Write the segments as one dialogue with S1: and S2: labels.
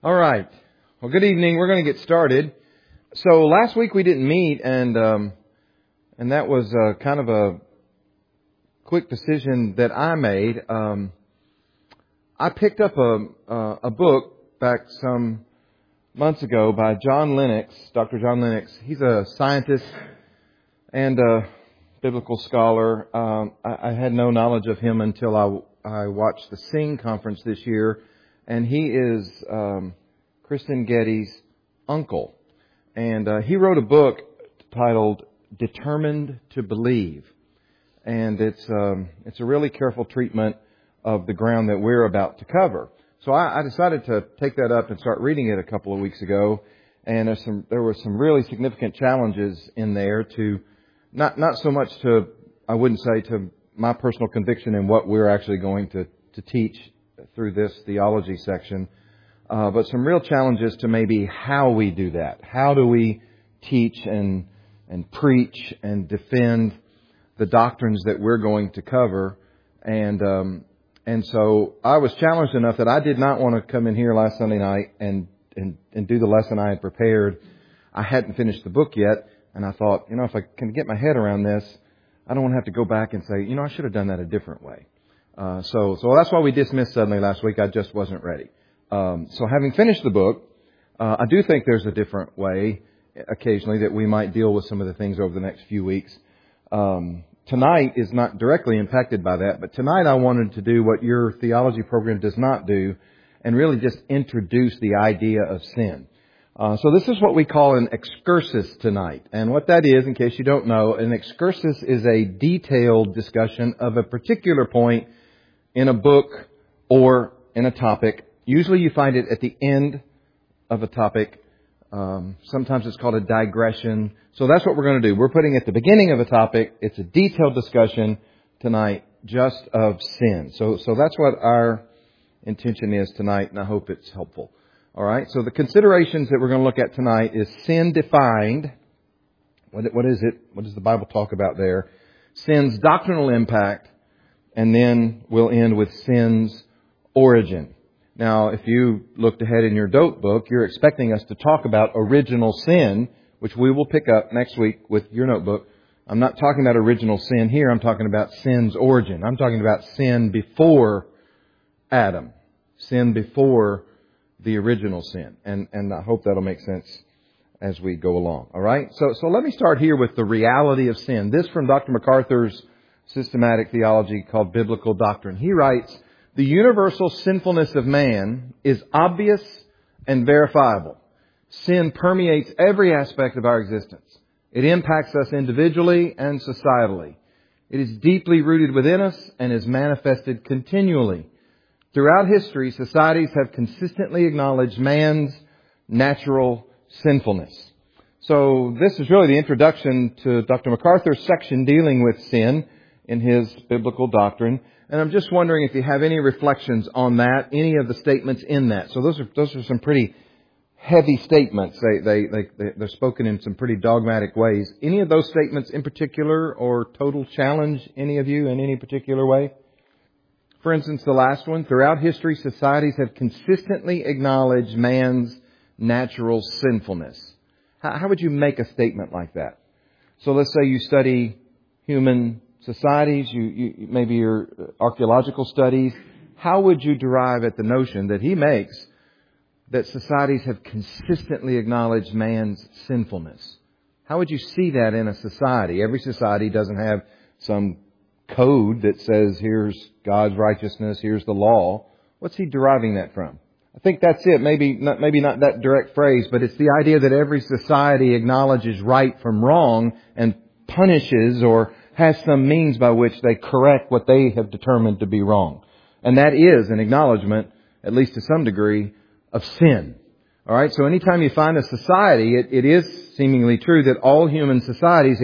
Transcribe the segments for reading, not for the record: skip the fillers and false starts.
S1: All right. Well, good evening. We're going to get started. So last week we didn't meet, and that was kind of a quick decision that I made. I picked up a book back some months ago by John Lennox, Dr. John Lennox. He's a scientist and a biblical scholar. I had no knowledge of him until I watched the Sing conference this year, and he is Kristen Getty's uncle. And he wrote a book titled Determined to Believe. And it's a really careful treatment of the ground that we're about to cover. So I decided to take that up and start reading it a couple of weeks ago. And there were some really significant challenges in there to, not so much to, I wouldn't say to my personal conviction in what we're actually going to teach through this theology section, but some real challenges to maybe how we do that. How do we teach and preach and defend the doctrines that we're going to cover? And so I was challenged enough that I did not want to come in here last Sunday night and do the lesson I had prepared. I hadn't finished the book yet, and I thought, if I can get my head around this, I don't want to have to go back and say, I should have done that a different way. So that's why we dismissed suddenly last week. I just wasn't ready. So having finished the book, I do think there's a different way occasionally that we might deal with some of the things over the next few weeks. Tonight is not directly impacted by that, but tonight I wanted to do what your theology program does not do and really just introduce the idea of sin. So this is what we call an excursus tonight. And what that is, in case you don't know, an excursus is a detailed discussion of a particular point in a book or in a topic. Usually you find it at the end of a topic. Sometimes it's called a digression. So that's what we're going to do. We're putting at the beginning of a topic. It's a detailed discussion tonight just of sin. So that's what our intention is tonight, and I hope it's helpful. All right. So the considerations that we're going to look at tonight is sin defined. What is it? What does the Bible talk about there? Sin's doctrinal impact, and then we'll end with sin's origin. Now, if you looked ahead in your dope book, you're expecting us to talk about original sin, which we will pick up next week with your notebook. I'm not talking about original sin here. I'm talking about sin's origin. I'm talking about sin before Adam. Sin before the original sin. And I hope that'll make sense as we go along. All right? So let me start here with the reality of sin. This from Dr. MacArthur's systematic theology called Biblical Doctrine. He writes, the universal sinfulness of man is obvious and verifiable. Sin permeates every aspect of our existence. It impacts us individually and societally. It is deeply rooted within us and is manifested continually. Throughout history, societies have consistently acknowledged man's natural sinfulness. So this is really the introduction to Dr. MacArthur's section dealing with sin in his Biblical Doctrine. And I'm just wondering if you have any reflections on that, any of the statements in that. So those are some pretty heavy statements. They're spoken in some pretty dogmatic ways. Any of those statements in particular or total challenge any of you in any particular way? For instance, the last one, throughout history, societies have consistently acknowledged man's natural sinfulness. How would you make a statement like that? So let's say you study human societies, you maybe your archaeological studies. How would you derive at the notion that he makes that societies have consistently acknowledged man's sinfulness? How would you see that in a society? Every society doesn't have some code that says here's God's righteousness, here's the law. What's he deriving that from? I think that's it. Maybe not that direct phrase, but it's the idea that every society acknowledges right from wrong and punishes or has some means by which they correct what they have determined to be wrong. And that is an acknowledgement, at least to some degree, of sin. All right. So anytime you find a society, it is seemingly true that all human societies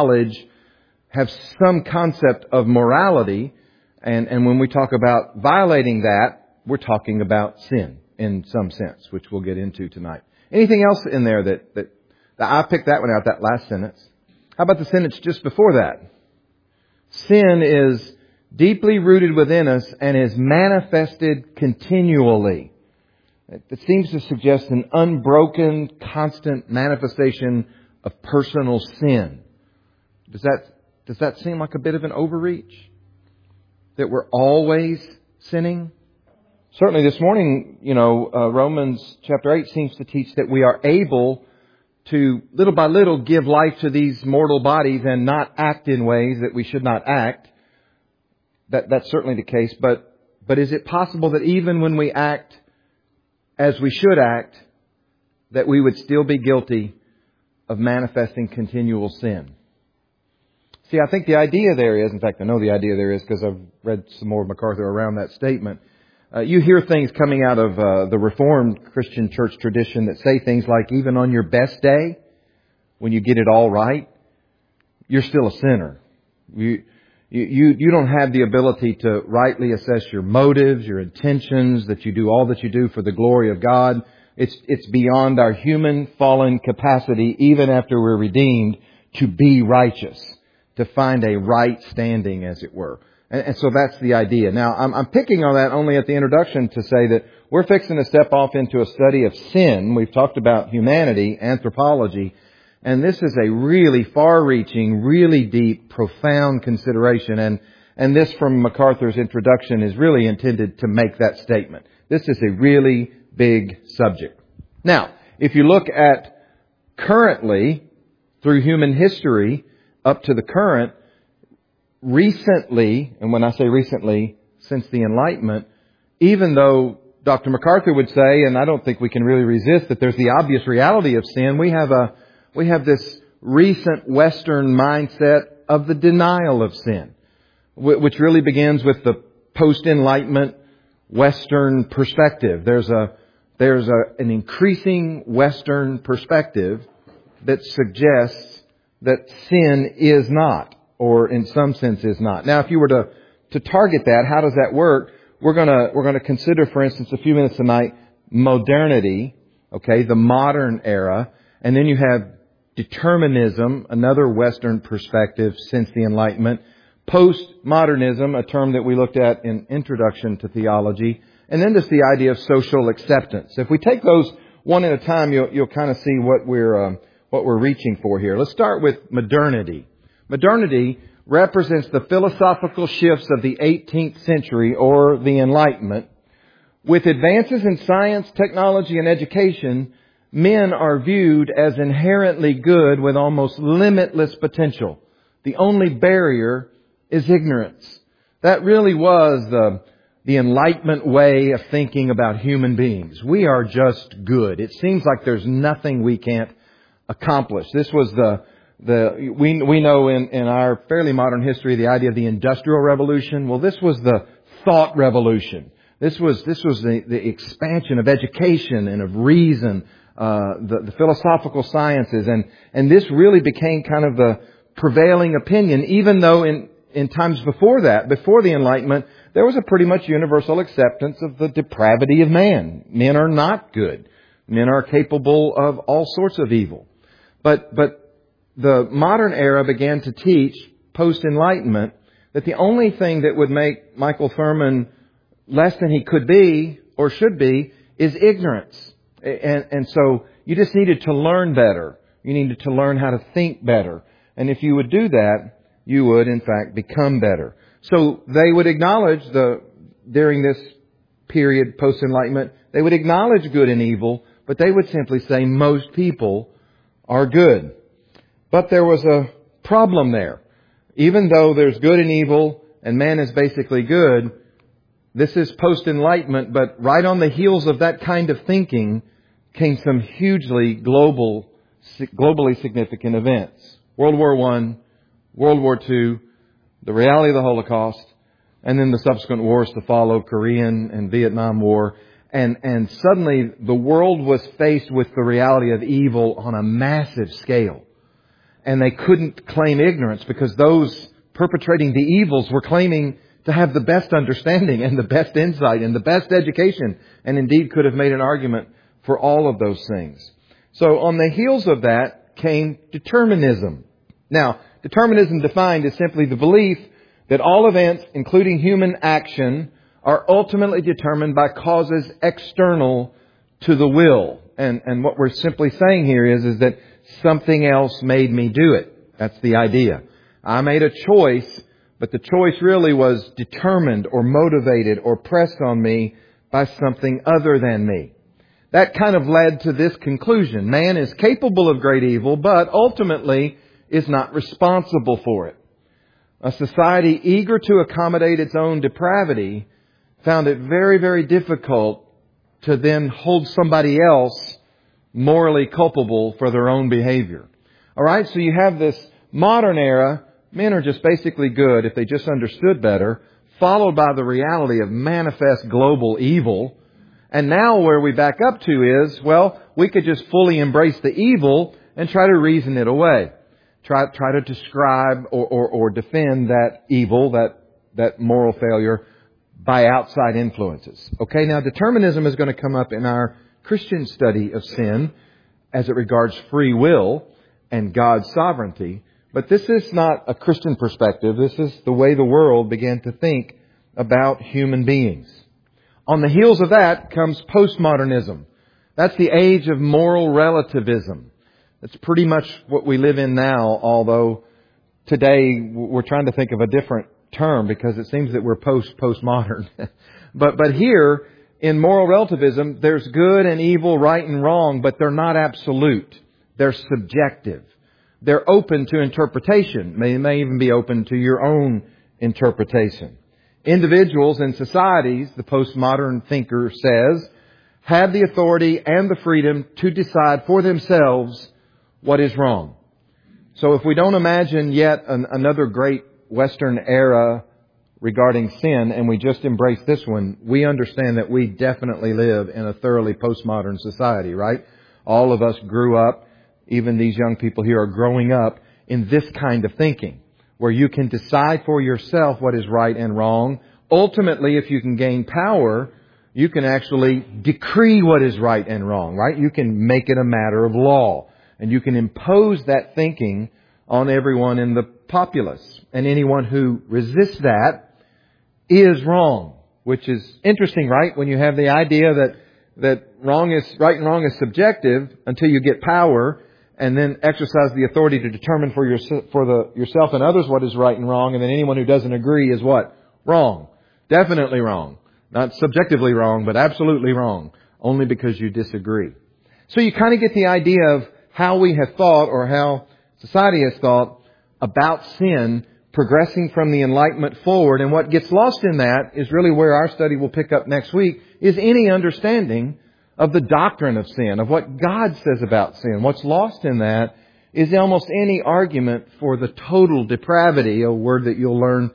S1: have some concept of morality. And when we talk about violating that, we're talking about sin in some sense, which we'll get into tonight. Anything else in there that I picked that one out, that last sentence? How about the sentence just before that? Sin is deeply rooted within us and is manifested continually. It seems to suggest an unbroken, constant manifestation of personal sin. Does that seem like a bit of an overreach? That we're always sinning? Certainly this morning, Romans chapter 8 seems to teach that we are able to, little by little, give life to these mortal bodies and not act in ways that we should not act. That's certainly the case. But is it possible that even when we act as we should act, that we would still be guilty of manifesting continual sin? See, I think the idea there is, in fact, I know the idea there is because I've read some more of MacArthur around that statement. You hear things coming out of the Reformed Christian church tradition that say things like, even on your best day, when you get it all right, you're still a sinner. You don't have the ability to rightly assess your motives, your intentions, that you do all that you do for the glory of God. It's beyond our human fallen capacity, even after we're redeemed, to be righteous, to find a right standing, as it were. And so that's the idea. Now, I'm picking on that only at the introduction to say that we're fixing to step off into a study of sin. We've talked about humanity, anthropology, and this is a really far-reaching, really deep, profound consideration. And this from MacArthur's introduction is really intended to make that statement. This is a really big subject. Now, if you look at currently, through human history, up to the current, recently, and when I say recently, since the Enlightenment, even though Dr. MacArthur would say, and I don't think we can really resist, that there's the obvious reality of sin, we have this recent Western mindset of the denial of sin, which really begins with the post-Enlightenment Western perspective. There's an increasing Western perspective that suggests that sin is not, or in some sense is not. Now, if you were to target that, how does that work? We're gonna consider, for instance, a few minutes tonight, modernity, okay, the modern era, and then you have determinism, another Western perspective since the Enlightenment, postmodernism, a term that we looked at in Introduction to Theology, and then just the idea of social acceptance. If we take those one at a time, you'll kind of see what we're reaching for here. Let's start with modernity. Modernity represents the philosophical shifts of the 18th century or the Enlightenment. With advances in science, technology, and education, men are viewed as inherently good with almost limitless potential. The only barrier is ignorance. That really was the Enlightenment way of thinking about human beings. We are just good. It seems like there's nothing we can't accomplish. This was we know in our fairly modern history the idea of the Industrial Revolution. Well, this was the thought revolution. This was the expansion of education and of reason, the philosophical sciences, and this really became kind of the prevailing opinion, even though in times before that, before the Enlightenment, there was a pretty much universal acceptance of the depravity of man. Men are not good. Men are capable of all sorts of evil. But the modern era began to teach, post-Enlightenment, that the only thing that would make Michael Thurman less than he could be or should be is ignorance. And so you just needed to learn better. You needed to learn how to think better. And if you would do that, you would, in fact, become better. So they would acknowledge during this period, post-Enlightenment, they would acknowledge good and evil, but they would simply say most people are good. But there was a problem there. Even though there's good and evil and man is basically good, this is post-Enlightenment, but right on the heels of that kind of thinking came some hugely globally significant events. World War I, World War II, the reality of the Holocaust, and then the subsequent wars to follow, Korean and Vietnam War. And suddenly the world was faced with the reality of evil on a massive scale. And they couldn't claim ignorance because those perpetrating the evils were claiming to have the best understanding and the best insight and the best education, and indeed could have made an argument for all of those things. So on the heels of that came determinism. Now, determinism defined is simply the belief that all events, including human action, are ultimately determined by causes external to the will. And what we're simply saying here is that something else made me do it. That's the idea. I made a choice, but the choice really was determined or motivated or pressed on me by something other than me. That kind of led to this conclusion. Man is capable of great evil, but ultimately is not responsible for it. A society eager to accommodate its own depravity found it very, very difficult to then hold somebody else morally culpable for their own behavior. All right, so you have this modern era. Men are just basically good if they just understood better, followed by the reality of manifest global evil. And now where we back up to is, well, we could just fully embrace the evil and try to reason it away. Try to describe or defend that evil, that moral failure by outside influences. Okay, now determinism is going to come up in our Christian study of sin as it regards free will and God's sovereignty. But this is not a Christian perspective. This is the way the world began to think about human beings. On the heels of that comes postmodernism. That's the age of moral relativism. That's pretty much what we live in now, although today we're trying to think of a different term because it seems that we're postmodern. But here, in moral relativism, there's good and evil, right and wrong, but they're not absolute. They're subjective. They're open to interpretation. They may even be open to your own interpretation. Individuals and societies, the postmodern thinker says, have the authority and the freedom to decide for themselves what is wrong. So if we don't imagine yet another great Western era regarding sin, and we just embrace this one, we understand that we definitely live in a thoroughly postmodern society, right? All of us grew up, even these young people here are growing up in this kind of thinking, where you can decide for yourself what is right and wrong. Ultimately, if you can gain power, you can actually decree what is right and wrong, right? You can make it a matter of law, and you can impose that thinking on everyone in the populace. And anyone who resists that is wrong, which is interesting, right? When you have the idea that wrong is right and wrong is subjective until you get power and then exercise the authority to determine for yourself and others what is right and wrong, and then anyone who doesn't agree is what? Wrong. Definitely wrong. Not subjectively wrong, but absolutely wrong, only because you disagree. So you kind of get the idea of how we have thought, or how society has thought about sin progressing from the Enlightenment forward. And what gets lost in that is really where our study will pick up next week, is any understanding of the doctrine of sin, of what God says about sin. What's lost in that is almost any argument for the total depravity, a word that you'll learn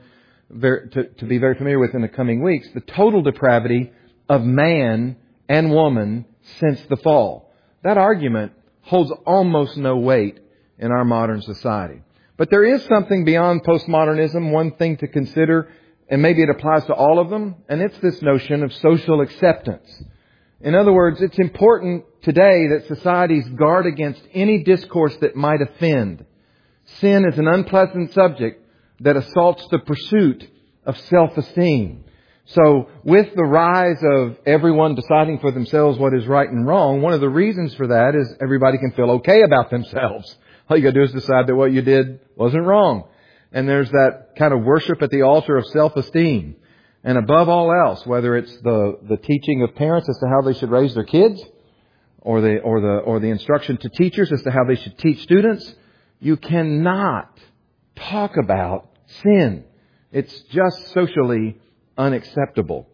S1: to be very familiar with in the coming weeks, the total depravity of man and woman since the fall. That argument holds almost no weight in our modern society. But there is something beyond postmodernism, one thing to consider, and maybe it applies to all of them, and it's this notion of social acceptance. In other words, it's important today that societies guard against any discourse that might offend. Sin is an unpleasant subject that assaults the pursuit of self-esteem. So with the rise of everyone deciding for themselves what is right and wrong, one of the reasons for that is everybody can feel okay about themselves. All you got to do is decide that what you did wasn't wrong. And there's that kind of worship at the altar of self-esteem. And above all else, whether it's the teaching of parents as to how they should raise their kids, or the instruction to teachers as to how they should teach students, you cannot talk about sin. It's just socially unacceptable.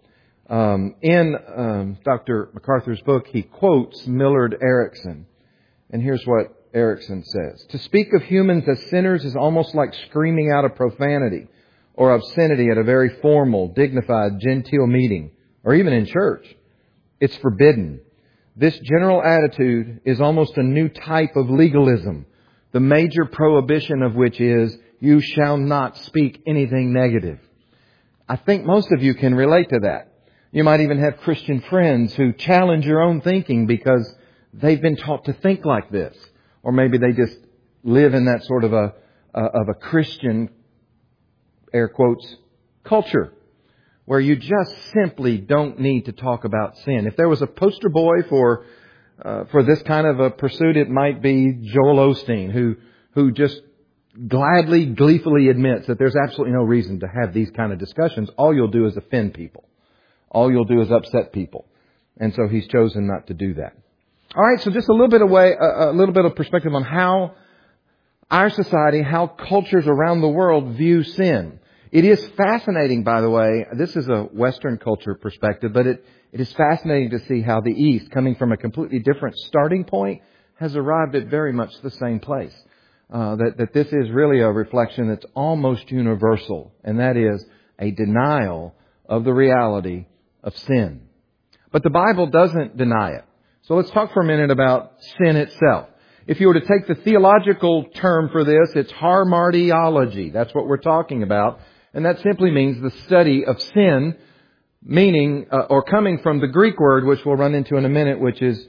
S1: In Dr. MacArthur's book, he quotes Millard Erickson. And here's what Erickson says. To speak of humans as sinners is almost like screaming out a profanity or obscenity at a very formal, dignified, genteel meeting, or even in church. It's forbidden. This general attitude is almost a new type of legalism, the major prohibition of which is, you shall not speak anything negative. I think most of you can relate to that. You might even have Christian friends who challenge your own thinking because they've been taught to think like this. Or maybe they just live in that sort of a Christian, air quotes, culture, where you just simply don't need to talk about sin. If there was a poster boy for this kind of a pursuit, it might be Joel Osteen, who just gleefully admits that there's absolutely no reason to have these kind of discussions. All you'll do is offend people. All you'll do is upset people. And so he's chosen not to do that. All right, so just a little bit of perspective on how our society, how cultures around the world view sin. It is fascinating, by the way. This is a Western culture perspective, but it is fascinating to see how the East, coming from a completely different starting point, has arrived at very much the same place. That this is really a reflection that's almost universal, and that is a denial of the reality of sin. But the Bible doesn't deny it. So let's talk for a minute about sin itself. If you were to take the theological term for this, it's hamartiology. That's what we're talking about. And that simply means the study of sin, meaning, or coming from the Greek word, which we'll run into in a minute, which is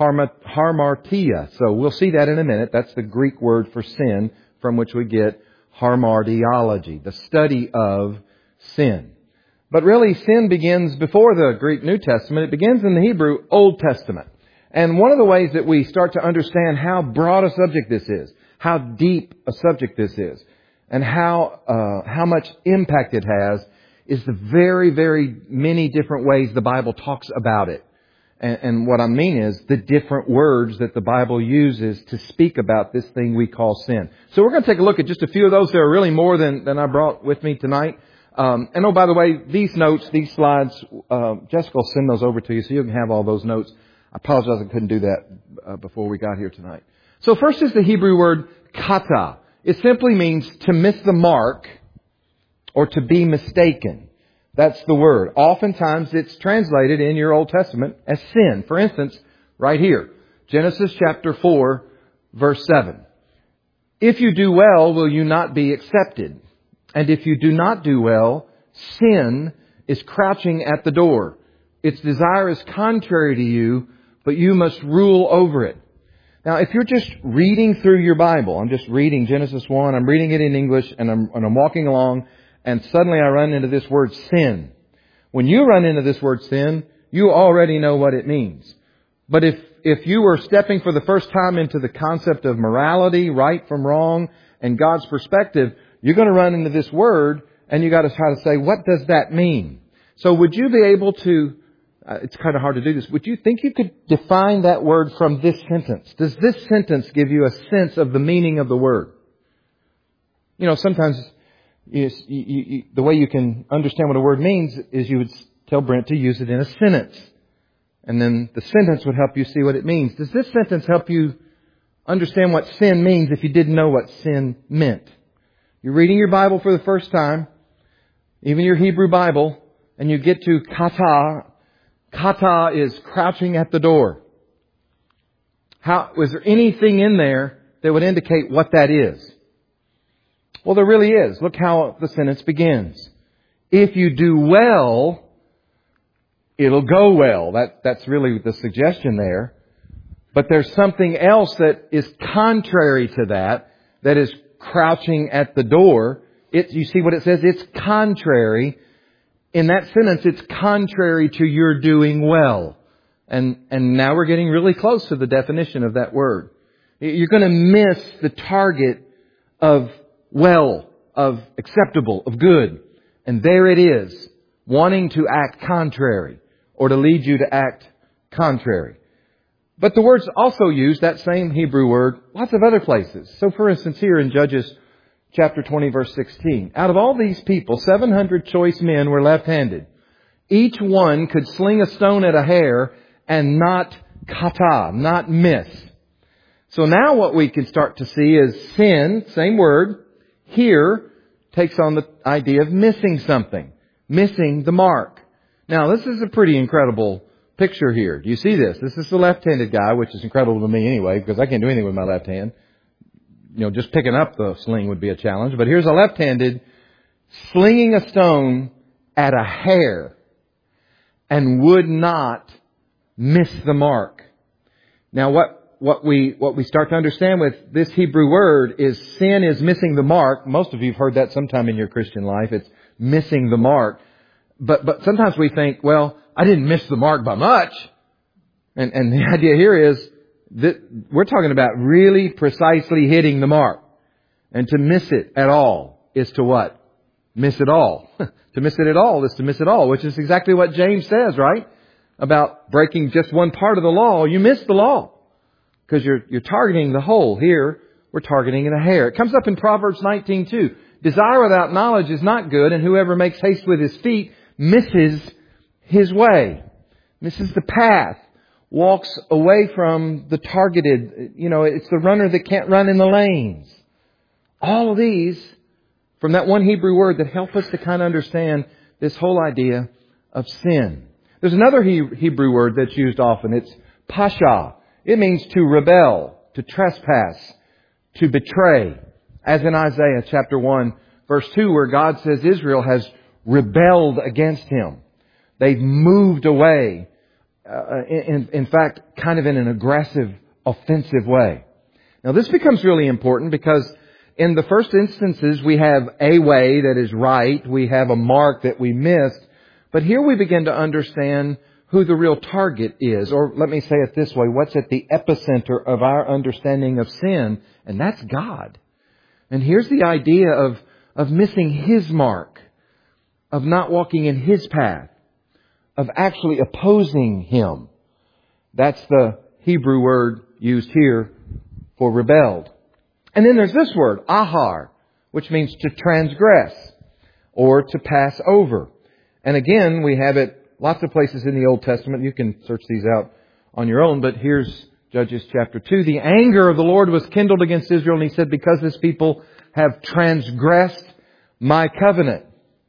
S1: hamartia. So we'll see that in a minute. That's the Greek word for sin, from which we get hamartiology, the study of sin. But really, sin begins before the Greek New Testament. It begins in the Hebrew Old Testament. And one of the ways that we start to understand how broad a subject this is, how deep a subject this is, and how much impact it has, is the very, very many different ways the Bible talks about it. And what I mean is the different words that the Bible uses to speak about this thing we call sin. So we're going to take a look at just a few of those. There are really more than I brought with me tonight. And oh, by the way, these notes, these slides, Jessica will send those over to you so you can have all those notes. I apologize I couldn't do that before we got here tonight. So first is the Hebrew word kata. It simply means to miss the mark or to be mistaken. That's the word. Oftentimes it's translated in your Old Testament as sin. For instance, right here, Genesis chapter 4, verse 7. If you do well, will you not be accepted? And if you do not do well, sin is crouching at the door. Its desire is contrary to you, but you must rule over it. Now, if you're just reading through your Bible, I'm just reading Genesis 1, I'm reading it in English, and I'm walking along, and suddenly I run into this word sin. When you run into this word sin, you already know what it means. But if you were stepping for the first time into the concept of morality, right from wrong, and God's perspective, you're going to run into this word, and you got to try to say, what does that mean? So would you be able to, it's kind of hard to do this, would you think you could define that word from this sentence? Does this sentence give you a sense of the meaning of the word? You know, sometimes the way you can understand what a word means is you would tell Brent to use it in a sentence. And then the sentence would help you see what it means. Does this sentence help you understand what sin means if you didn't know what sin meant? You're reading your Bible for the first time, even your Hebrew Bible, and you get to kata. Kata is crouching at the door. Was there anything in there that would indicate what that is? Well, there really is. Look how the sentence begins. If you do well, it'll go well. That's really the suggestion there. But there's something else that is contrary to that is crouching at the door. You see what it says? It's contrary. In that sentence, it's contrary to your doing well. And now we're getting really close to the definition of that word. You're going to miss the target of well, of acceptable, of good. And there it is, wanting to act contrary or to lead you to act contrary. But the word's also used, that same Hebrew word, lots of other places. So for instance, here in Judges chapter 20, verse 16, out of all these people, 700 choice men were left-handed. Each one could sling a stone at a hare and not kata, not miss. So now what we can start to see is sin, same word, here takes on the idea of missing something, missing the mark. Now, this is a pretty incredible picture here. Do you see this? This is the left-handed guy, which is incredible to me anyway, because I can't do anything with my left hand. You know, just picking up the sling would be a challenge. But here's a left-handed slinging a stone at a hare and would not miss the mark. Now, what we start to understand with this Hebrew word is sin is missing the mark. Most of you have heard that sometime in your Christian life. It's missing the mark. But sometimes we think, well, I didn't miss the mark by much. And the idea here is that we're talking about really precisely hitting the mark. And to miss it at all is to what? Miss it all. To miss it at all is to miss it all, which is exactly what James says, right? About breaking just one part of the law. You miss the law. Because you're targeting the whole. Here, we're targeting a hair. It comes up in Proverbs 19 too. Desire without knowledge is not good, and whoever makes haste with his feet misses his way. Misses the path. Walks away from the targeted, it's the runner that can't run in the lanes. All of these, from that one Hebrew word, that help us to kind of understand this whole idea of sin. There's another Hebrew word that's used often. It's pasha. It means to rebel, to trespass, to betray. As in Isaiah chapter 1, verse 2, where God says Israel has rebelled against Him. They've moved away. In fact, kind of in an aggressive, offensive way. Now this becomes really important because in the first instances we have a way that is right. We have a mark that we missed. But here we begin to understand who the real target is. Or let me say it this way. What's at the epicenter of our understanding of sin? And that's God. And here's the idea of missing His mark. Of not walking in His path. Of actually opposing Him. That's the Hebrew word used here for rebelled. And then there's this word, ahar, which means to transgress or to pass over. And again, we have it lots of places in the Old Testament. You can search these out on your own, but here's Judges chapter 2. The anger of the Lord was kindled against Israel, and He said, because this people have transgressed my covenant.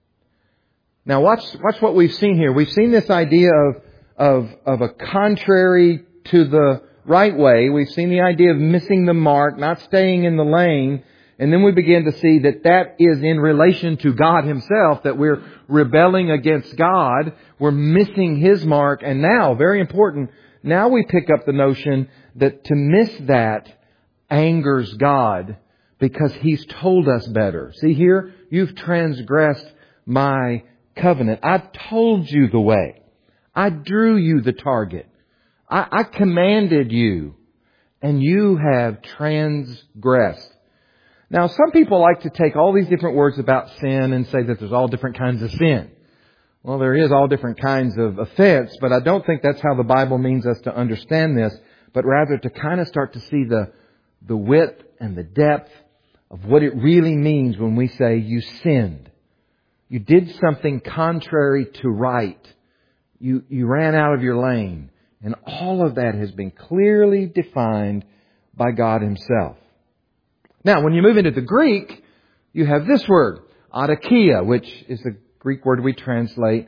S1: Now watch what we've seen here. We've seen this idea of a contrary to the right way. We've seen the idea of missing the mark, not staying in the lane. And then we begin to see that is in relation to God Himself, that we're rebelling against God. We're missing His mark. And now, very important, now we pick up the notion that to miss that angers God because He's told us better. See here, you've transgressed my covenant. I told you the way. I drew you the target. I commanded you, and you have transgressed. Now, some people like to take all these different words about sin and say that there's all different kinds of sin. Well, there is all different kinds of offense, but I don't think that's how the Bible means us to understand this, but rather to kind of start to see the width and the depth of what it really means when we say you sinned. You did something contrary to right. You ran out of your lane. And all of that has been clearly defined by God Himself. Now, when you move into the Greek, you have this word, adakia, which is the Greek word we translate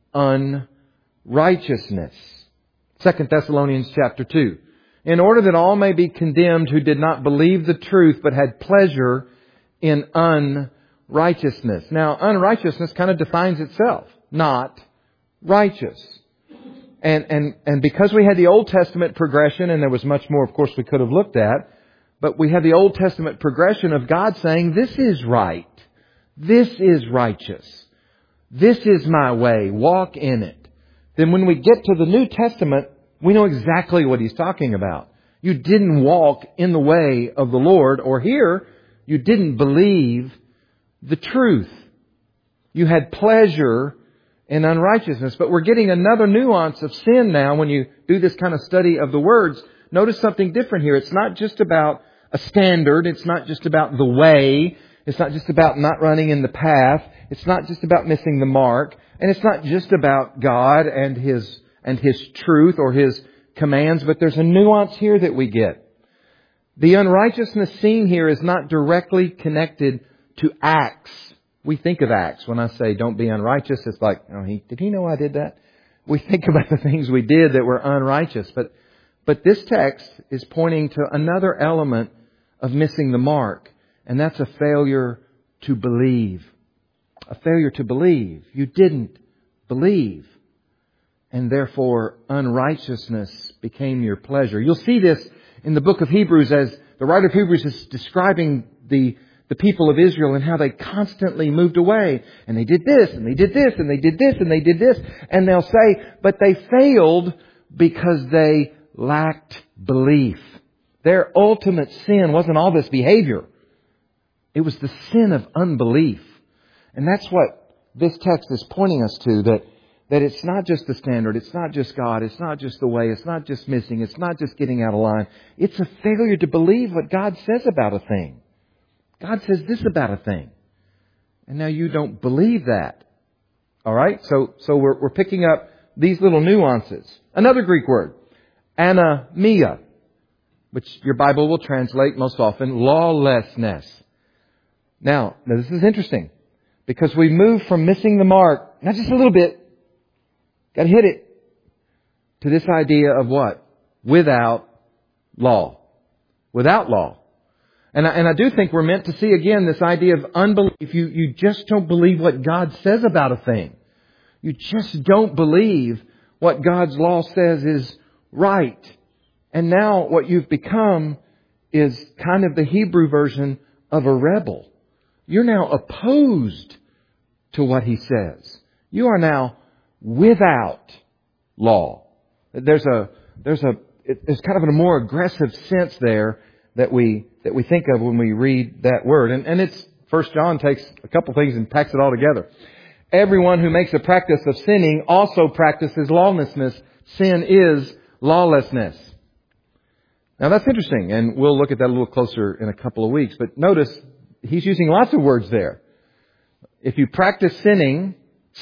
S1: unrighteousness. 2 Thessalonians chapter 2. In order that all may be condemned who did not believe the truth but had pleasure in unrighteousness. Now, unrighteousness kind of defines itself. Not righteous. And because we had the Old Testament progression, and there was much more, of course, we could have looked at, but we have the Old Testament progression of God saying, this is right. This is righteous. This is my way. Walk in it. Then when we get to the New Testament, we know exactly what He's talking about. You didn't walk in the way of the Lord, or here, you didn't believe the truth. You had pleasure in unrighteousness. But we're getting another nuance of sin now when you do this kind of study of the words. Notice something different here. It's not just about a standard. It's not just about the way. It's not just about not running in the path. It's not just about missing the mark. And it's not just about God and His truth or His commands. But there's a nuance here that we get. The unrighteousness seen here is not directly connected to acts. We think of acts. When I say don't be unrighteous, it's like, oh, did he know I did that? We think about the things we did that were unrighteous. But this text is pointing to another element of missing the mark. And that's a failure to believe. A failure to believe. You didn't believe. And therefore, unrighteousness became your pleasure. You'll see this in the book of Hebrews as the writer of Hebrews is describing the the people of Israel and how they constantly moved away. And they did this, and they did this, and they did this, and they did this. And they'll say, but they failed because they lacked belief. Their ultimate sin wasn't all this behavior. It was the sin of unbelief. And that's what this text is pointing us to, that it's not just the standard, it's not just God, it's not just the way, it's not just missing, it's not just getting out of line. It's a failure to believe what God says about a thing. God says this about a thing. And now you don't believe that. All right? So we're picking up these little nuances. Another Greek word, anomia, which your Bible will translate most often, lawlessness. Now this is interesting, because we move from missing the mark, not just a little bit, got to hit it, to this idea of what? Without law. Without law. And I do think we're meant to see again this idea of unbelief. You just don't believe what God says about a thing. You just don't believe what God's law says is right. And now what you've become is kind of the Hebrew version of a rebel. You're now opposed to what He says. You are now without law. There's kind of a more aggressive sense there that we think of when we read that word. And it's 1 John takes a couple things and packs it all together. Everyone who makes a practice of sinning also practices lawlessness. Sin is lawlessness. Now that's interesting, and we'll look at that a little closer in a couple of weeks. But notice, he's using lots of words there. If you practice sin,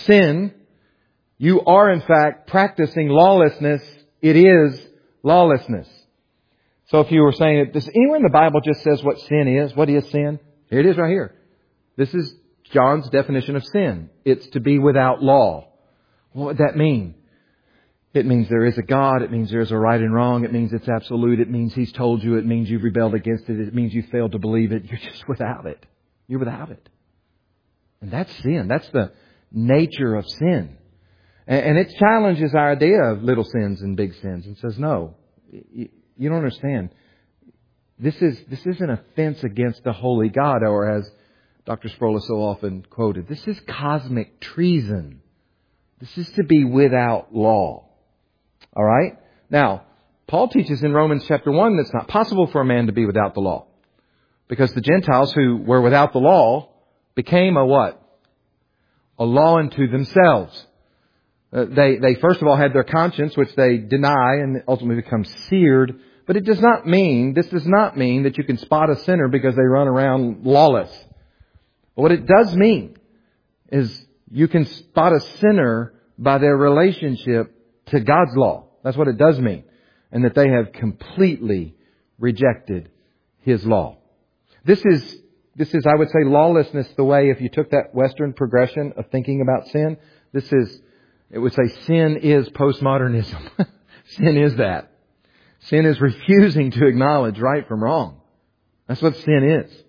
S1: you are in fact practicing lawlessness. It is lawlessness. So if you were saying, does anywhere in the Bible just says what sin is? What is sin? Here it is right here. This is John's definition of sin. It's to be without law. What would that mean? It means there is a God. It means there is a right and wrong. It means it's absolute. It means He's told you. It means you've rebelled against it. It means you failed to believe it. You're just without it. You're without it. And that's sin. That's the nature of sin. And it challenges our idea of little sins and big sins and says, no, you don't understand. This is an offense against the holy God, or as Dr. Sproul is so often quoted, this is cosmic treason. This is to be without law. All right? Now, Paul teaches in Romans chapter 1 that it's not possible for a man to be without the law. Because the Gentiles who were without the law became a what? A law unto themselves. They first of all had their conscience, which they deny and ultimately become seared. But this does not mean that you can spot a sinner because they run around lawless. But what it does mean is you can spot a sinner by their relationship to God's law. That's what it does mean. And that they have completely rejected His law. This is, I would say, lawlessness the way, if you took that Western progression of thinking about sin, it would say sin is postmodernism. Sin is that. Sin is refusing to acknowledge right from wrong. That's what sin is.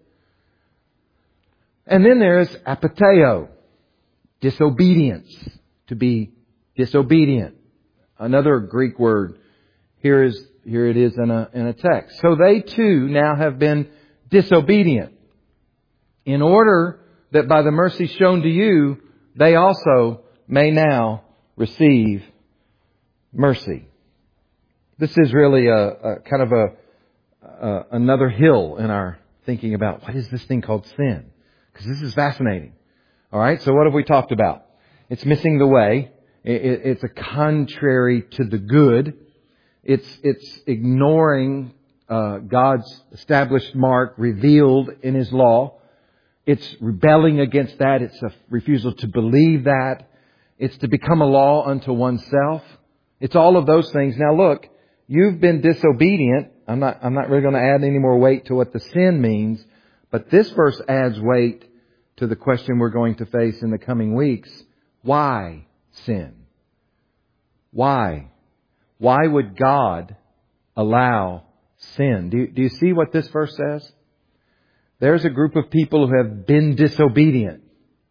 S1: And then there's apateo, disobedience, to be disobedient. Another Greek word. Here it is in a text. So they too now have been disobedient, in order that by the mercy shown to you, they also may now receive mercy. This is really a kind of another hill in our thinking about what is this thing called sin? Because this is fascinating. All right. So what have we talked about? It's missing the way. It's a contrary to the good. It's ignoring God's established mark revealed in His law. It's rebelling against that. It's a refusal to believe that. It's to become a law unto oneself. It's all of those things. Now look, you've been disobedient. I'm not really going to add any more weight to what the sin means, but this verse adds weight to the question we're going to face in the coming weeks. Why sin? Why? Why would God allow sin? Do you see what this verse says? There's a group of people who have been disobedient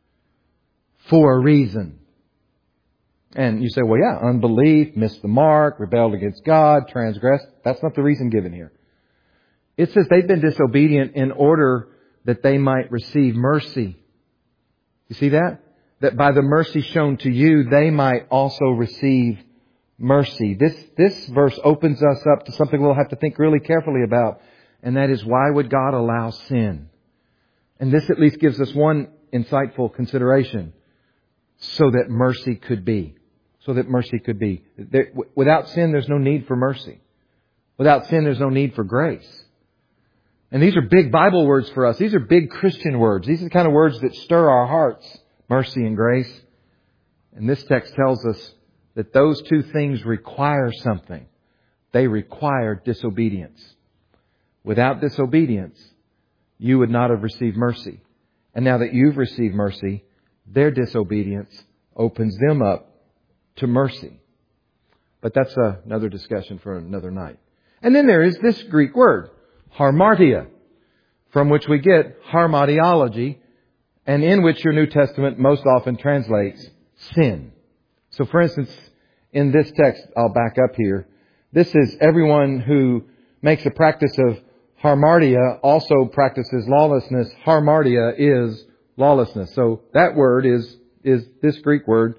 S1: for a reason. And you say, well, yeah, unbelief, missed the mark, rebelled against God, transgressed. That's not the reason given here. It says they've been disobedient in order that they might receive mercy. You see that? That by the mercy shown to you, they might also receive mercy. This verse opens us up to something we'll have to think really carefully about. And that is, why would God allow sin? And this at least gives us one insightful consideration. So that mercy could be. So that mercy could be. Without sin, there's no need for mercy. Without sin, there's no need for grace. And these are big Bible words for us. These are big Christian words. These are the kind of words that stir our hearts. Mercy and grace. And this text tells us that those two things require something. They require disobedience. Without disobedience, you would not have received mercy. And now that you've received mercy, their disobedience opens them up to mercy. But that's another discussion for another night. And then there is this Greek word, hamartia, from which we get hamartiology, and in which your New Testament most often translates sin. So for instance, in this text, I'll back up here. This is everyone who makes a practice of hamartia also practices lawlessness. Hamartia is lawlessness. So that word is this Greek word.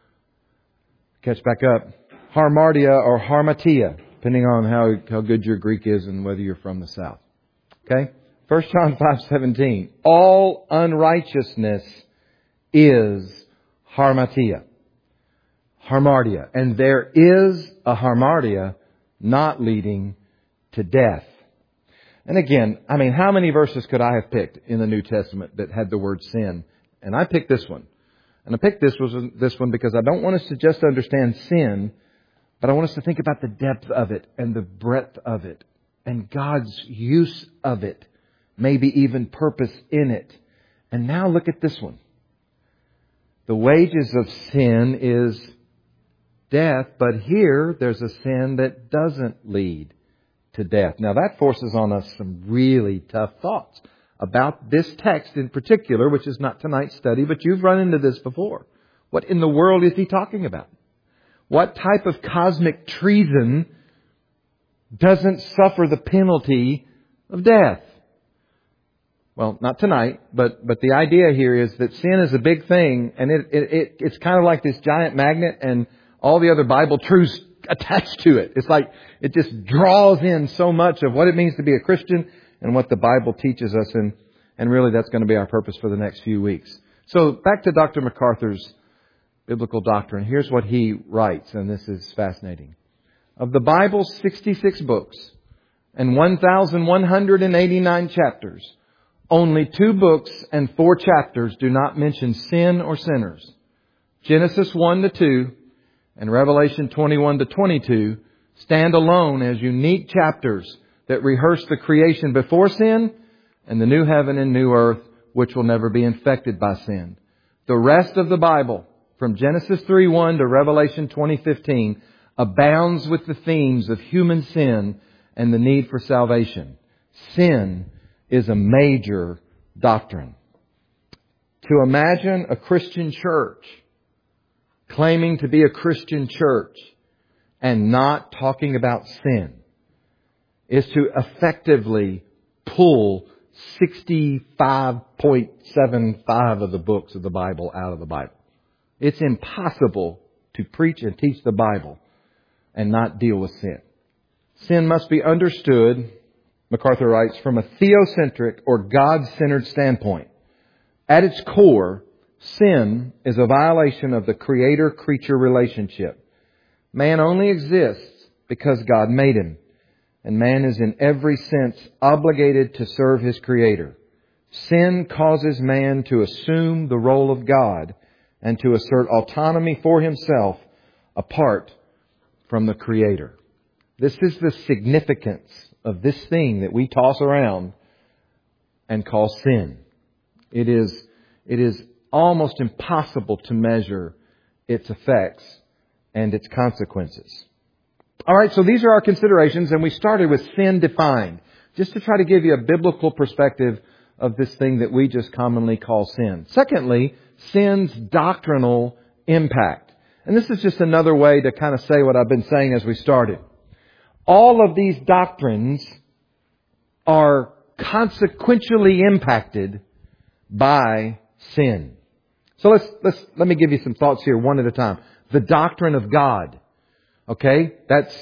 S1: Catch back up. Hamartia or harmatia, depending on how good your Greek is and whether you're from the South. Okay? 1 John 5:17. All unrighteousness is harmatia. Hamartia. And there is a hamartia not leading to death. And again, how many verses could I have picked in the New Testament that had the word sin? And I picked this one. And I picked this one because I don't want us to just understand sin, but I want us to think about the depth of it and the breadth of it and God's use of it, maybe even purpose in it. And now look at this one. The wages of sin is death, but here there's a sin that doesn't lead to death. Now that forces on us some really tough thoughts about this text in particular, which is not tonight's study, but you've run into this before. What in the world is he talking about? What type of cosmic treason doesn't suffer the penalty of death? Well, not tonight, but the idea here is that sin is a big thing, and it's kind of like this giant magnet, and all the other Bible truths attached to it. It's like it just draws in so much of what it means to be a Christian and what the Bible teaches us. And really that's going to be our purpose for the next few weeks. So back to Dr. MacArthur's biblical doctrine. Here's what he writes, and this is fascinating. Of the Bible's 66 books and 1,189 chapters, only 2 books and 4 chapters do not mention sin or sinners. Genesis 1-2 and Revelation 21-22 stand alone as unique chapters that rehearse the creation before sin and the new heaven and new earth, which will never be infected by sin. The rest of the Bible, from Genesis 3:1 to Revelation 20:15, abounds with the themes of human sin and the need for salvation. Sin is a major doctrine. To imagine a Christian church claiming to be a Christian church and not talking about sin is to effectively pull 65.75 of the books of the Bible out of the Bible. It's impossible to preach and teach the Bible and not deal with sin. Sin must be understood, MacArthur writes, from a theocentric or God-centered standpoint. At its core, sin is a violation of the creator-creature relationship. Man only exists because God made him. And man is in every sense obligated to serve his Creator. Sin causes man to assume the role of God and to assert autonomy for himself apart from the Creator. This is the significance of this thing that we toss around and call sin. It is almost impossible to measure its effects and its consequences. All right, so these are our considerations, and we started with sin defined, just to try to give you a biblical perspective of this thing that we just commonly call sin. Secondly, sin's doctrinal impact. And this is just another way to kind of say what I've been saying as we started. All of these doctrines are consequentially impacted by sin. So let me give you some thoughts here one at a time. The doctrine of God. Okay? That's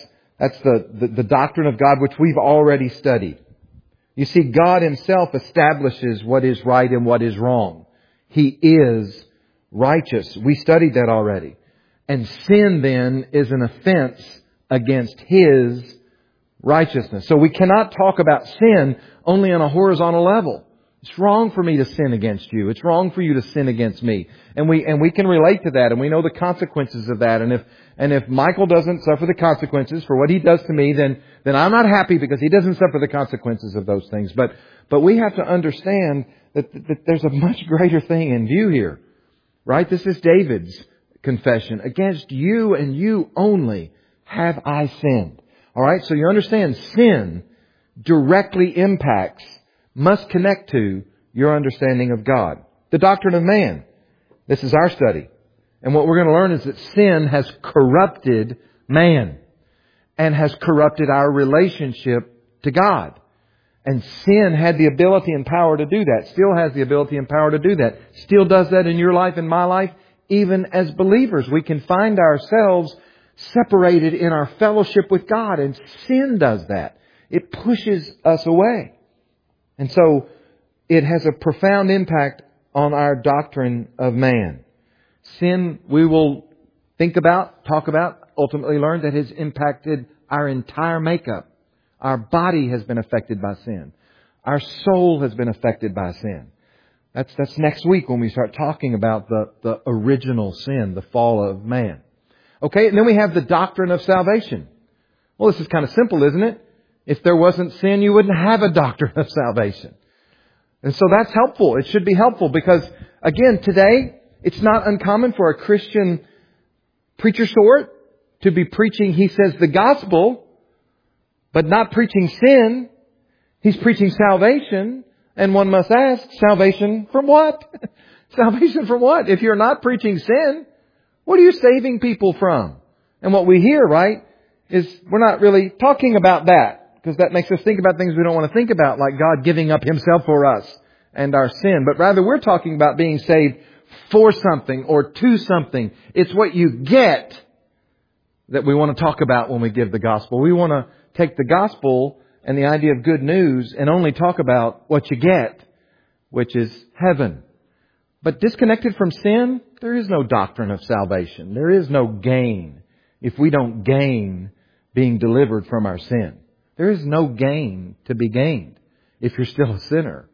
S1: the doctrine of God which we've already studied. You see, God Himself establishes what is right and what is wrong. He is righteous. We studied that already. And sin then is an offense against His righteousness. So we cannot talk about sin only on a horizontal level. It's wrong for me to sin against you. It's wrong for you to sin against me. And we can relate to that, and we know the consequences of that. And if Michael doesn't suffer the consequences for what he does to me, then I'm not happy because he doesn't suffer the consequences of those things. But we have to understand that there's a much greater thing in view here. Right? This is David's confession. Against you and you only have I sinned. All right? So you understand sin directly impacts, must connect to your understanding of God. The doctrine of man. This is our study. And what we're going to learn is that sin has corrupted man and has corrupted our relationship to God. And sin had the ability and power to do that. Still has the ability and power to do that. Still does that in your life and my life. Even as believers, we can find ourselves separated in our fellowship with God. And sin does that. It pushes us away. And so it has a profound impact on our doctrine of man. Sin, we will think about, talk about, ultimately learn that has impacted our entire makeup. Our body has been affected by sin. Our soul has been affected by sin. That's next week when we start talking about the original sin, the fall of man. Okay, and then we have the doctrine of salvation. Well, this is kind of simple, isn't it? If there wasn't sin, you wouldn't have a doctrine of salvation. And so that's helpful. It should be helpful because, again, today, it's not uncommon for a Christian preacher sort to be preaching, he says, the gospel, but not preaching sin. He's preaching salvation. And one must ask, salvation from what? Salvation from what? If you're not preaching sin, what are you saving people from? And what we hear, right, is we're not really talking about that. Because that makes us think about things we don't want to think about, like God giving up Himself for us and our sin. But rather we're talking about being saved for something or to something. It's what you get that we want to talk about when we give the gospel. We want to take the gospel and the idea of good news and only talk about what you get, which is heaven. But disconnected from sin, there is no doctrine of salvation. There is no gain if we don't gain being delivered from our sin. There is no gain to be gained if you're still a sinner.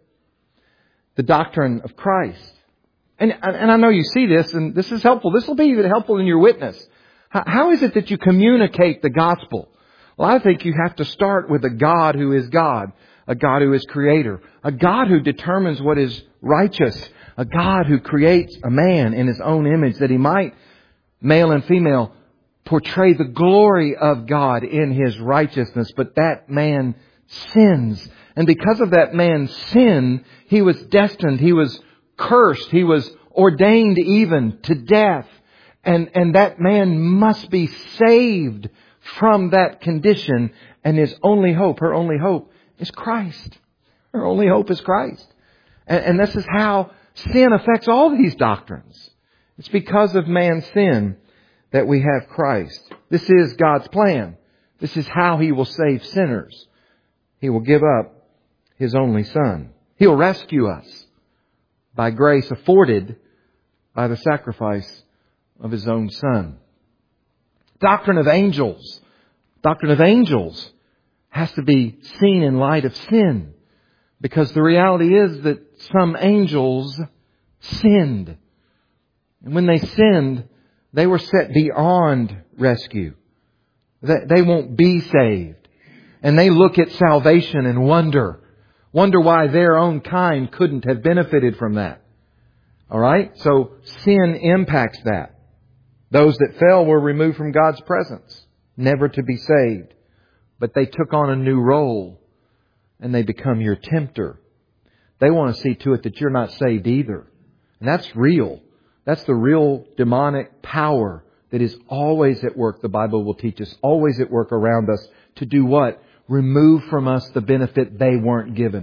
S1: The doctrine of Christ. And I know you see this, and this is helpful. This will be even helpful in your witness. How is it that you communicate the gospel? Well, I think you have to start with a God who is God, a God who is creator, a God who determines what is righteous, a God who creates a man in His own image that He might, male and female, portray the glory of God in His righteousness. But that man sins. And because of that man's sin, he was destined, he was cursed, he was ordained even to death. And that man must be saved from that condition. And his only hope, her only hope, is Christ. Her only hope is Christ. And this is how sin affects all these doctrines. It's because of man's sin that we have Christ. This is God's plan. This is how He will save sinners. He will give up His only Son. He'll rescue us by grace afforded by the sacrifice of His own Son. Doctrine of angels. Doctrine of angels has to be seen in light of sin. Because the reality is that some angels sinned. And when they sinned, they were set beyond rescue. They won't be saved. And they look at salvation and wonder why their own kind couldn't have benefited from that. All right? So sin impacts that. Those that fell were removed from God's presence, never to be saved. But they took on a new role and they become your tempter. They want to see to it that you're not saved either. And that's real. That's the real demonic power that is always at work, the Bible will teach us, always at work around us to do what? Remove from us the benefit they weren't given.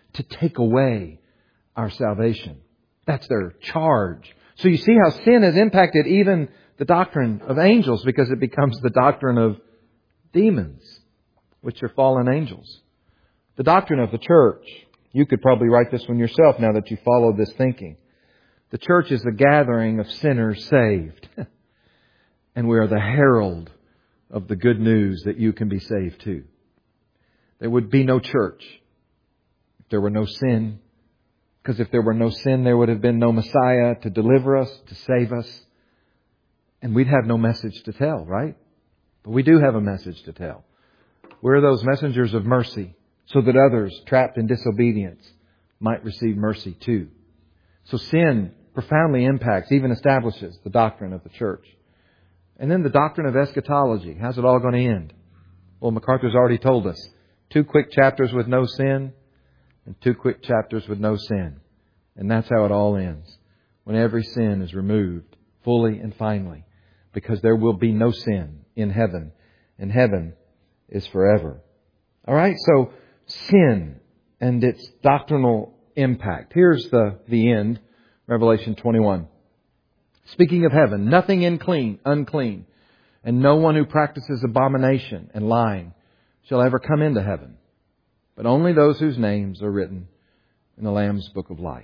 S1: to take away our salvation. That's their charge. So you see how sin has impacted even the doctrine of angels, because it becomes the doctrine of demons, which are fallen angels. The doctrine of the church. You could probably write this one yourself now that you follow this thinking. The church is the gathering of sinners saved. And we are the herald of the good news that you can be saved too. There would be no church if there were no sin. Because if there were no sin, there would have been no Messiah to deliver us, to save us. And we'd have no message to tell, right? But we do have a message to tell. We're those messengers of mercy, so that others trapped in disobedience might receive mercy too. So sin profoundly impacts, even establishes, the doctrine of the church. And then the doctrine of eschatology. How's it all going to end? Well, MacArthur's already told us. 2 quick chapters with no sin, and 2 quick chapters with no sin. And that's how it all ends. When every sin is removed, fully and finally. Because there will be no sin in heaven. And heaven is forever. All right, so sin and its doctrinal impact. Here's the end. Revelation 21. Speaking of heaven, nothing unclean, and no one who practices abomination and lying shall ever come into heaven, but only those whose names are written in the Lamb's book of life.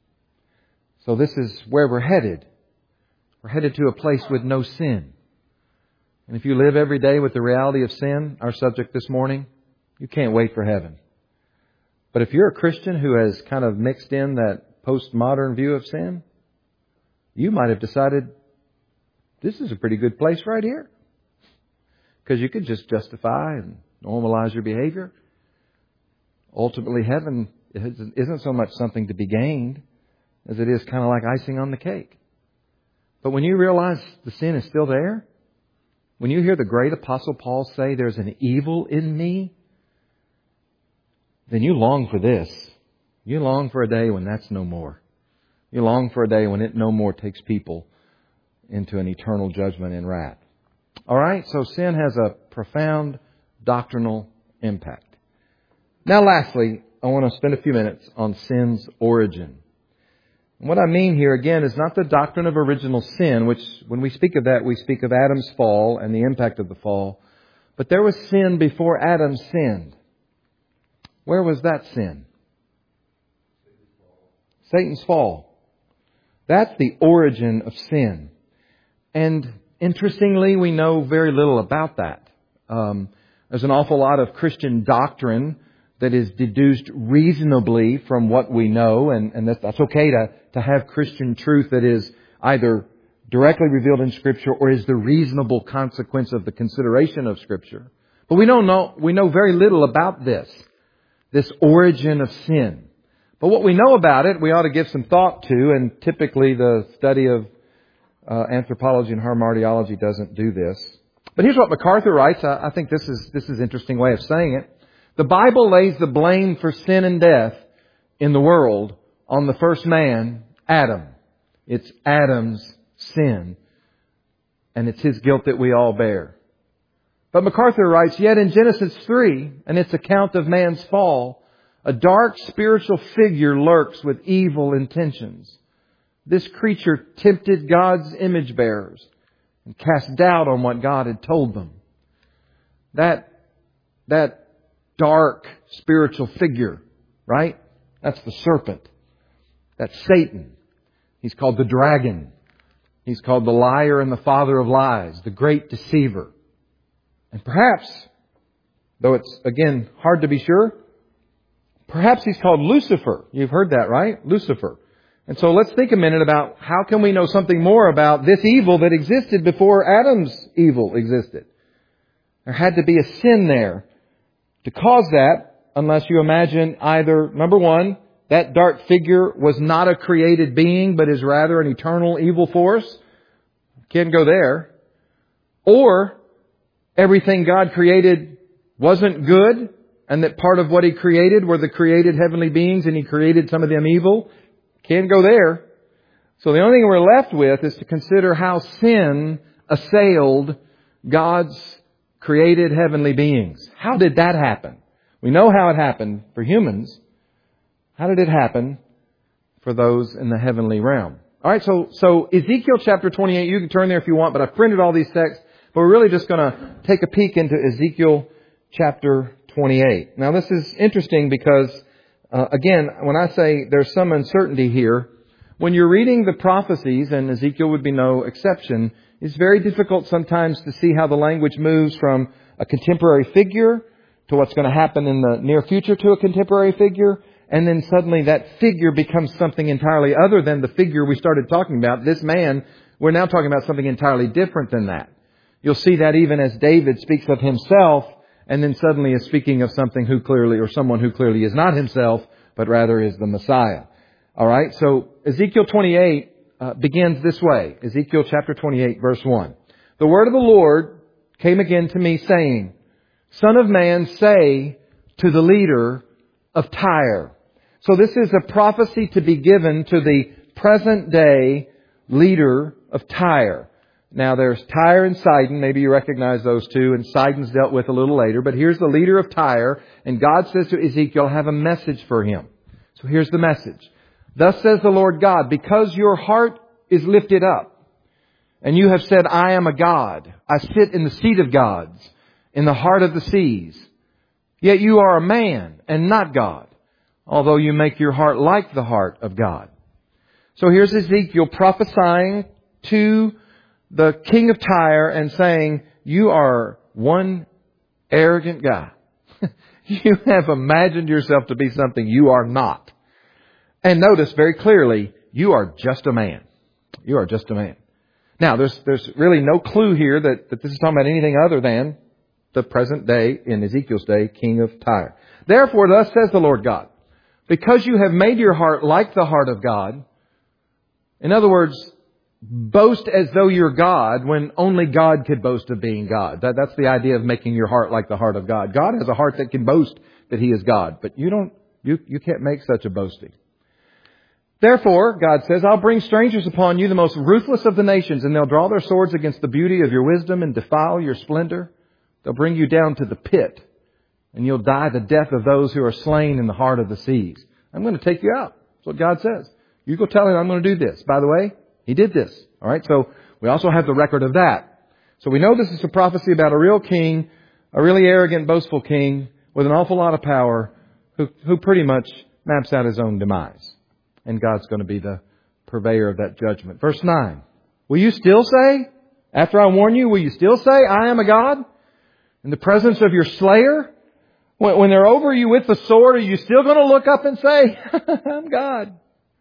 S1: So this is where we're headed. We're headed to a place with no sin. And if you live every day with the reality of sin, our subject this morning, you can't wait for heaven. But if you're a Christian who has kind of mixed in that postmodern view of sin, you might have decided, this is a pretty good place right here. Because you could just justify and normalize your behavior. Ultimately, heaven isn't so much something to be gained as it is kind of like icing on the cake. But when you realize the sin is still there, when you hear the great Apostle Paul say there's an evil in me, then you long for this. You long for a day when that's no more. You long for a day when it no more takes people into an eternal judgment and wrath. All right, so sin has a profound doctrinal impact. Now lastly, I want to spend a few minutes on sin's origin. And what I mean here again is not the doctrine of original sin, which when we speak of that, we speak of Adam's fall and the impact of the fall. But there was sin before Adam sinned. Where was that sin? Satan's fall. That's the origin of sin. And interestingly, we know very little about that. There's an awful lot of Christian doctrine that is deduced reasonably from what we know, and that's okay to have Christian truth that is either directly revealed in Scripture or is the reasonable consequence of the consideration of Scripture. But we know very little about this origin of sin. But what we know about it, we ought to give some thought to, and typically the study of anthropology and hamartiology doesn't do this. But here's what MacArthur writes. I think this is an interesting way of saying it. The Bible lays the blame for sin and death in the world on the first man, Adam. It's Adam's sin, and it's his guilt that we all bear. But MacArthur writes, yet in Genesis 3 and its account of man's fall, a dark spiritual figure lurks with evil intentions. This creature tempted God's image bearers and cast doubt on what God had told them. That dark spiritual figure, right? That's the serpent. That's Satan. He's called the dragon. He's called the liar and the father of lies, the great deceiver. And perhaps, though it's again hard to be sure, perhaps he's called Lucifer. You've heard that, right? Lucifer. And so let's think a minute about how can we know something more about this evil that existed before Adam's evil existed. There had to be a sin there to cause that, unless you imagine either, number one, that dark figure was not a created being, but is rather an eternal evil force. Can't go there. Or everything God created wasn't good, and that part of what He created were the created heavenly beings, and He created some of them evil. Can't go there. So the only thing we're left with is to consider how sin assailed God's created heavenly beings. How did that happen? We know how it happened for humans. How did it happen for those in the heavenly realm? All right, so Ezekiel chapter 28, you can turn there if you want, but I've printed all these texts, but we're really just going to take a peek into Ezekiel chapter 28. Now, this is interesting because, again, when I say there's some uncertainty here, when you're reading the prophecies, and Ezekiel would be no exception, it's very difficult sometimes to see how the language moves from a contemporary figure to what's going to happen in the near future to a contemporary figure, and then suddenly that figure becomes something entirely other than the figure we started talking about. This man, we're now talking about something entirely different than that. You'll see that even as David speaks of himself, and then suddenly is speaking of something who clearly, or someone who clearly is not himself, but rather is the Messiah. All right, so Ezekiel 28 begins this way. Ezekiel chapter 28, verse 1. The word of the Lord came again to me, saying, Son of man, say to the leader of Tyre. So this is a prophecy to be given to the present day leader of Tyre. Now there's Tyre and Sidon. Maybe you recognize those two, and Sidon's dealt with a little later. But here's the leader of Tyre, and God says to Ezekiel, have a message for him. So here's the message. Thus says the Lord God, because your heart is lifted up, and you have said, I am a God. I sit in the seat of gods, in the heart of the seas. Yet you are a man and not God, although you make your heart like the heart of God. So here's Ezekiel prophesying to the king of Tyre and saying, you are one arrogant guy. You have imagined yourself to be something you are not. And notice very clearly, you are just a man. You are just a man. Now, there's really no clue here that this is talking about anything other than the present day, in Ezekiel's day, king of Tyre. Therefore, thus says the Lord God, because you have made your heart like the heart of God, in other words, boast as though you're God when only God could boast of being God. That's the idea of making your heart like the heart of God. God has a heart that can boast that He is God, but you can't make such a boasting. Therefore, God says, I'll bring strangers upon you, the most ruthless of the nations, and they'll draw their swords against the beauty of your wisdom and defile your splendor. They'll bring you down to the pit, and you'll die the death of those who are slain in the heart of the seas. I'm going to take you out. That's what God says. You go tell him I'm going to do this. By the way, He did this. All right, so we also have the record of that. So we know this is a prophecy about a real king, a really arrogant, boastful king with an awful lot of power who pretty much maps out his own demise. And God's going to be the purveyor of that judgment. Verse 9. Will you still say, after I warn you, will you still say, I am a God? In the presence of your slayer? When they're over you with the sword, are you still going to look up and say, I'm God?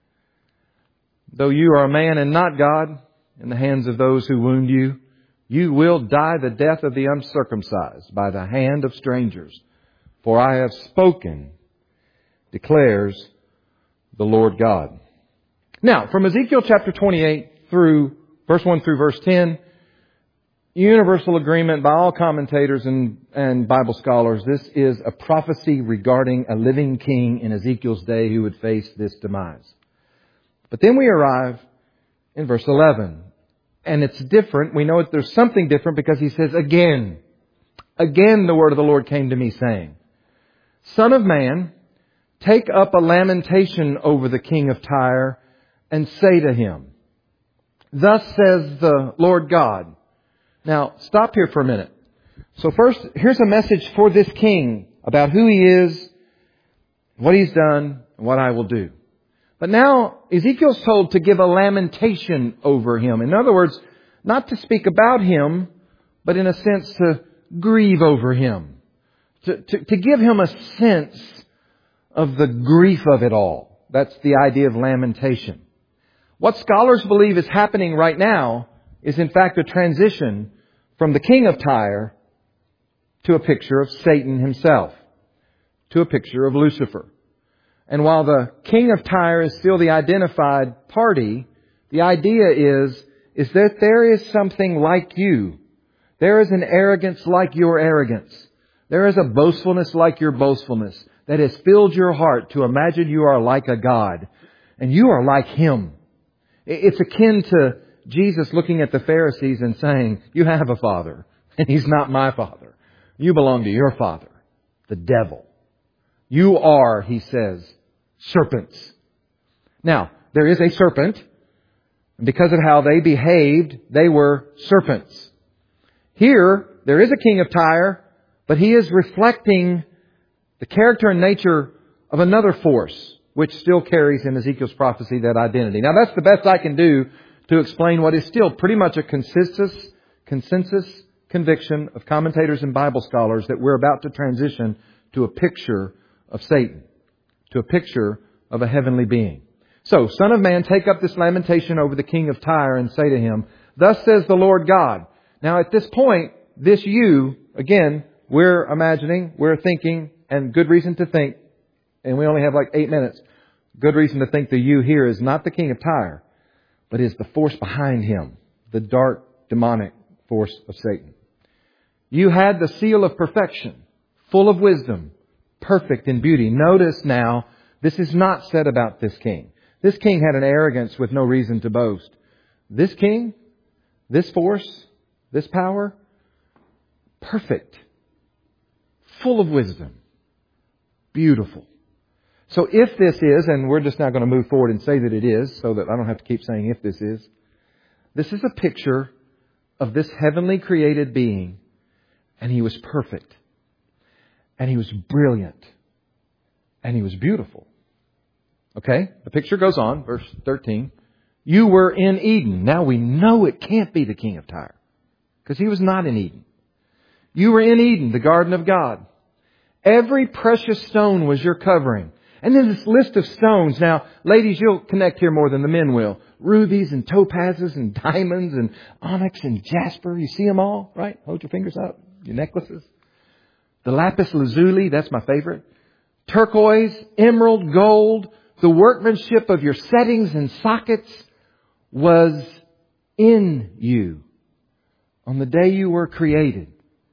S1: Though you are a man and not God, in the hands of those who wound you, you will die the death of the uncircumcised by the hand of strangers. For I have spoken, declares the Lord God. Now, from Ezekiel chapter 28 through verse 1 through verse 10, universal agreement by all commentators and Bible scholars, this is a prophecy regarding a living king in Ezekiel's day who would face this demise. But then we arrive in verse 11. And it's different. We know there's something different because he says, again the word of the Lord came to me saying, Son of man, take up a lamentation over the king of Tyre and say to him, Thus says the Lord God. Now, stop here for a minute. So first, here's a message for this king about who he is, what he's done, and what I will do. But now Ezekiel's told to give a lamentation over him. In other words, not to speak about him, but in a sense to grieve over him. To give him a sense of the grief of it all. That's the idea of lamentation. What scholars believe is happening right now is in fact a transition from the king of Tyre to a picture of Satan himself, to a picture of Lucifer. And while the king of Tyre is still the identified party, the idea is that there is something like you. There is an arrogance like your arrogance. There is a boastfulness like your boastfulness that has filled your heart to imagine you are like a God. And you are like Him. It's akin to Jesus looking at the Pharisees and saying, you have a father, and he's not my father. You belong to your father, the devil. You are, he says, serpents. Now, there is a serpent. And because of how they behaved, they were serpents. Here, there is a king of Tyre, but he is reflecting the character and nature of another force, which still carries in Ezekiel's prophecy that identity. Now, that's the best I can do to explain what is still pretty much a consensus conviction of commentators and Bible scholars that we're about to transition to a picture of Satan, to a picture of a heavenly being. So, Son of man, take up this lamentation over the king of Tyre and say to him, Thus says the Lord God. Now, at this point, this you, again, we're imagining, we're thinking, and good reason to think, and we only have like 8 minutes, good reason to think the you here is not the king of Tyre, but is the force behind him, the dark, demonic force of Satan. You had the seal of perfection, full of wisdom, perfect in beauty. Notice now, this is not said about this king. This king had an arrogance with no reason to boast. This king, this force, this power, perfect, full of wisdom, beautiful. So if this is, and we're just now going to move forward and say that it is, so that I don't have to keep saying if this is a picture of this heavenly created being, and he was perfect, and he was brilliant, and he was beautiful. Okay, the picture goes on, verse 13. You were in Eden. Now we know it can't be the king of Tyre, because he was not in Eden. You were in Eden, the garden of God. Every precious stone was your covering. And then this list of stones. Now, ladies, you'll connect here more than the men will. Rubies and topazes and diamonds and onyx and jasper. You see them all, right? Hold your fingers up. Your necklaces. The lapis lazuli, that's my favorite. Turquoise, emerald, gold. The workmanship of your settings and sockets was in you. On the day you were created,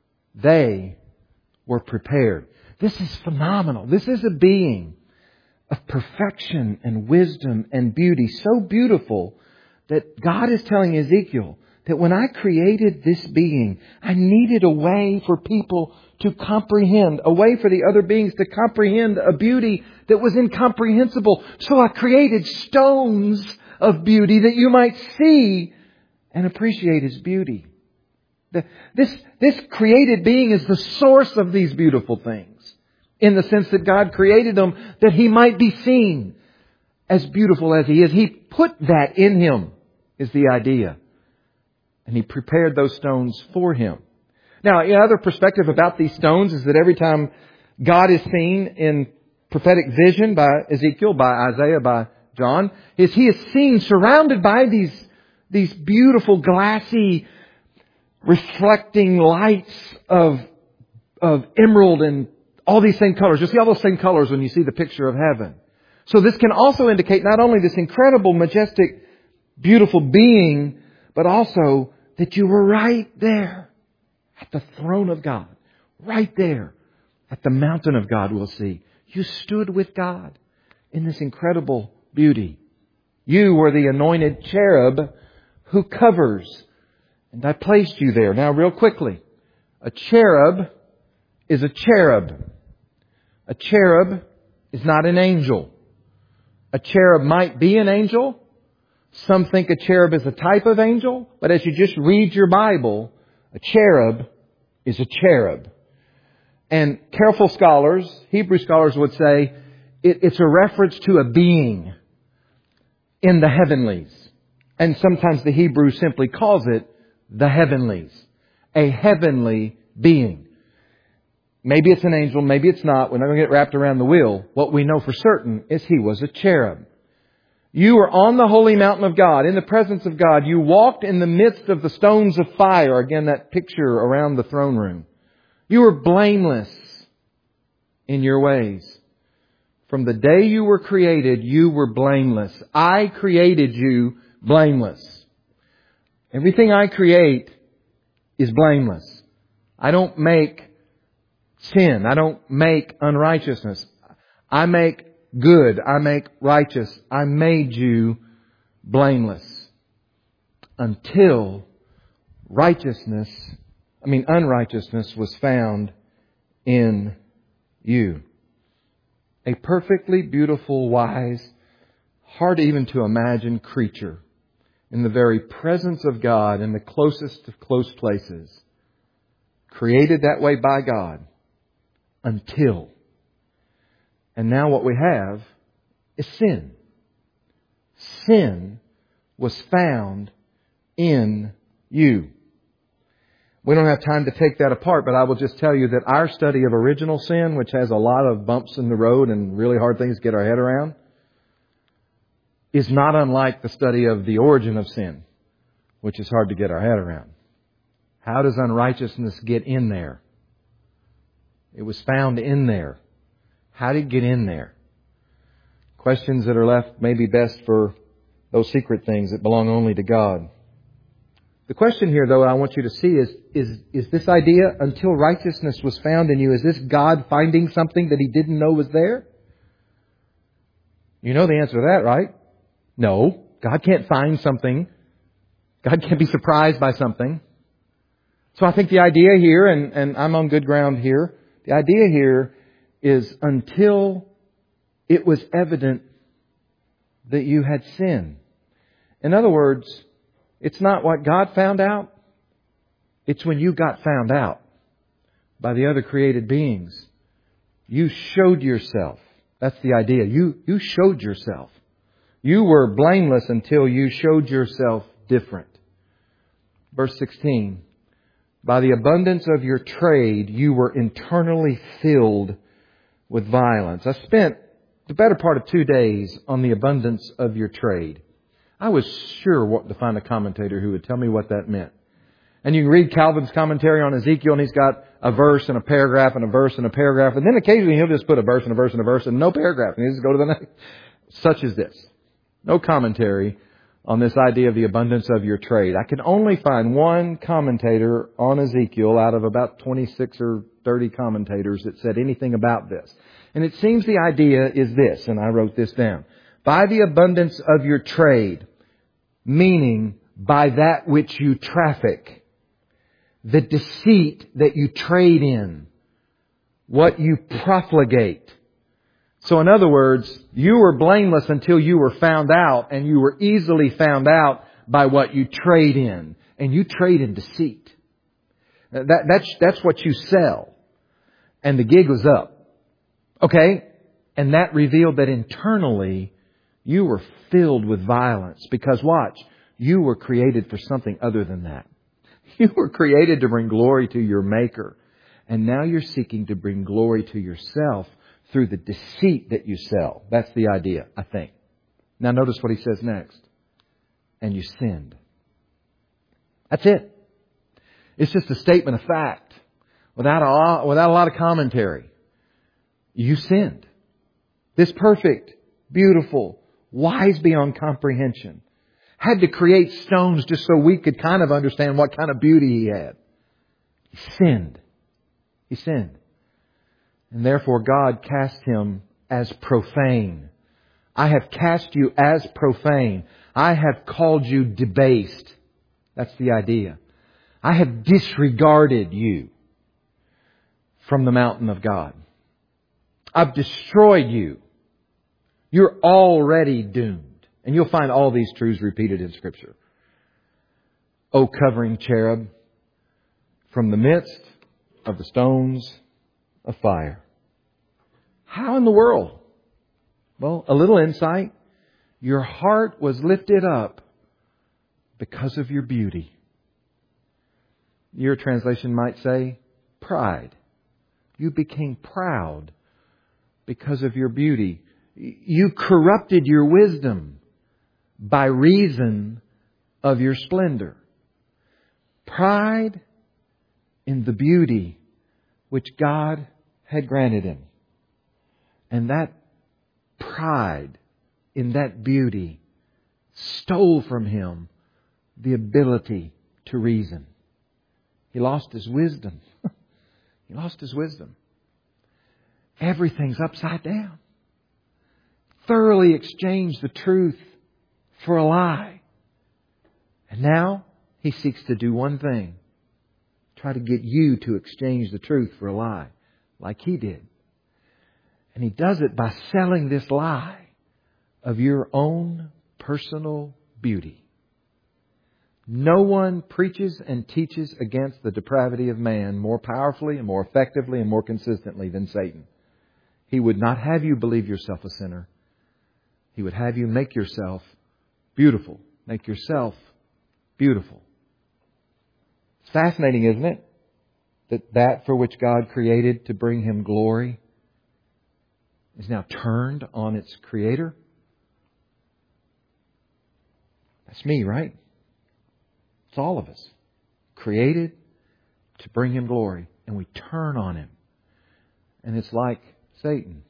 S1: they were prepared. This is phenomenal. This is a being of perfection and wisdom and beauty. So beautiful that God is telling Ezekiel that when I created this being, I needed a way for people to comprehend, a way for the other beings to comprehend a beauty that was incomprehensible. So I created stones of beauty that you might see and appreciate His beauty. This created being is the source of these beautiful things, in the sense that God created them that He might be seen as beautiful as He is. He put that in Him, is the idea. And He prepared those stones for Him. Now, another perspective about these stones is that every time God is seen in prophetic vision by Ezekiel, by Isaiah, by John, is He is seen surrounded by these beautiful, glassy, reflecting lights of emerald and all these same colors. You'll see all those same colors when you see the picture of heaven. So this can also indicate not only this incredible, majestic, beautiful being, but also that you were right there at the throne of God. Right there at the mountain of God, we'll see. You stood with God in this incredible beauty. You were the anointed cherub who covers. And I placed you there. Now, real quickly. A cherub is a cherub. A cherub is not an angel. A cherub might be an angel. Some think a cherub is a type of angel. But as you just read your Bible, a cherub is a cherub. And careful scholars, Hebrew scholars would say, it's a reference to a being in the heavenlies. And sometimes the Hebrew simply calls it the heavenlies. A heavenly being. Maybe it's an angel, maybe it's not. We're not going to get wrapped around the wheel. What we know for certain is He was a cherub. You were on the holy mountain of God, in the presence of God. You walked in the midst of the stones of fire. Again, that picture around the throne room. You were blameless in your ways. From the day you were created, you were blameless. I created you blameless. Everything I create is blameless. I don't make sin. I don't make unrighteousness. I make good. I make righteous. I made you blameless. Until unrighteousness was found in you. a perfectly beautiful, wise, hard even to imagine creature in the very presence of God in the closest of close places, created that way by God until. And now what we have is sin. Sin was found in you. We don't have time to take that apart, but I will just tell you that our study of original sin, which has a lot of bumps in the road and really hard things to get our head around, is not unlike the study of the origin of sin, which is hard to get our head around. How does unrighteousness get in there? It was found in there. How did it get in there? Questions that are left may be best for those secret things that belong only to God. The question here, though, I want you to see is this idea, until righteousness was found in you, is this God finding something that He didn't know was there? You know the answer to that, right? No. God can't find something. God can't be surprised by something. So I think the idea here, and I'm on good ground here, the idea here is until it was evident that you had sinned. In other words, it's not what God found out. It's when you got found out by the other created beings. You showed yourself. That's the idea. You showed yourself. You were blameless until you showed yourself different. Verse 16. By the abundance of your trade, you were internally filled with violence. I spent the better part of 2 days on the abundance of your trade. I was sure to find a commentator who would tell me what that meant. And you can read Calvin's commentary on Ezekiel, and he's got a verse and a paragraph and a verse and a paragraph. And then occasionally he'll just put a verse and a verse and a verse and no paragraph. And he'll just go to the next. Such as this. No commentary on this idea of the abundance of your trade. I can only find one commentator on Ezekiel out of about 26 or 30 commentators that said anything about this. And it seems the idea is this, and I wrote this down. By the abundance of your trade, meaning by that which you traffic, the deceit that you trade in, what you profligate. So in other words, you were blameless until you were found out, and you were easily found out by what you trade in. And you trade in deceit. That's what you sell. And the gig was up. Okay? And that revealed that internally you were filled with violence. Because watch, you were created for something other than that. You were created to bring glory to your Maker. And now you're seeking to bring glory to yourself through the deceit that you sell. That's the idea, I think. Now notice what he says next. And you sinned. That's it. It's just a statement of fact. Without a lot of commentary. You sinned. This perfect, beautiful, wise beyond comprehension had to create stones just so we could kind of understand what kind of beauty He had. He sinned. He sinned. And therefore God cast Him as profane. I have cast you as profane. I have called you debased. That's the idea. I have disregarded you from the mountain of God. I've destroyed you. You're already doomed. And you'll find all these truths repeated in Scripture. O covering cherub, from the midst of the stones of fire. How in the world? Well, a little insight. Your heart was lifted up because of your beauty. Your translation might say pride. You became proud because of your beauty. You corrupted your wisdom by reason of your splendor. Pride in the beauty which God had granted him. And that pride in that beauty stole from him the ability to reason. He lost his wisdom. He lost his wisdom. Everything's upside down. Thoroughly exchanged the truth for a lie. And now he seeks to do one thing. Try to get you to exchange the truth for a lie, like he did. And he does it by selling this lie of your own personal beauty. No one preaches and teaches against the depravity of man more powerfully and more effectively and more consistently than Satan. He would not have you believe yourself a sinner. He would have you make yourself beautiful. Make yourself beautiful. It's fascinating, isn't it? That for which God created to bring Him glory is now turned on its Creator. That's me, right? It's all of us. Created to bring Him glory. And we turn on Him. And it's like Satan.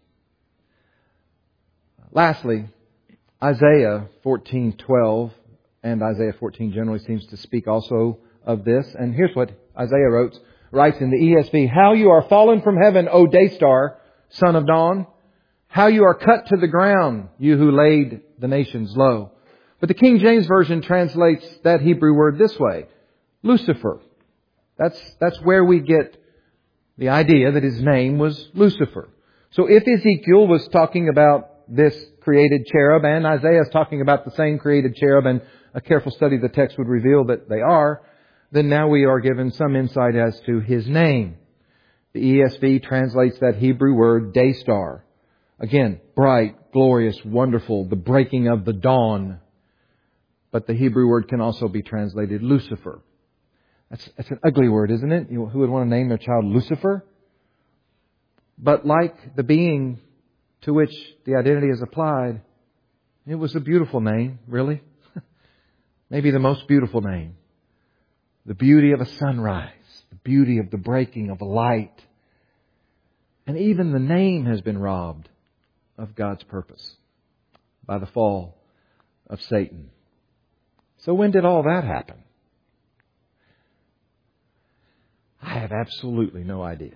S1: Lastly, Isaiah 14:12 and Isaiah 14 generally seems to speak also of this. And here's what Isaiah writes in the ESV. How you are fallen from heaven, O day star, son of dawn. How you are cut to the ground, you who laid the nations low. But the King James Version translates that Hebrew word this way. Lucifer. That's where we get the idea that his name was Lucifer. So if Ezekiel was talking about this created cherub and Isaiah is talking about the same created cherub, and a careful study of the text would reveal that they are, then now we are given some insight as to his name. The ESV translates that Hebrew word day star. Again, bright, glorious, wonderful, the breaking of the dawn. But the Hebrew word can also be translated Lucifer. That's an ugly word, isn't it? Who would want to name their child Lucifer? But like the being to which the identity is applied, it was a beautiful name, really. Maybe the most beautiful name. The beauty of a sunrise. The beauty of the breaking of a light. And even the name has been robbed of God's purpose by the fall of Satan. So when did all that happen? I have absolutely no idea.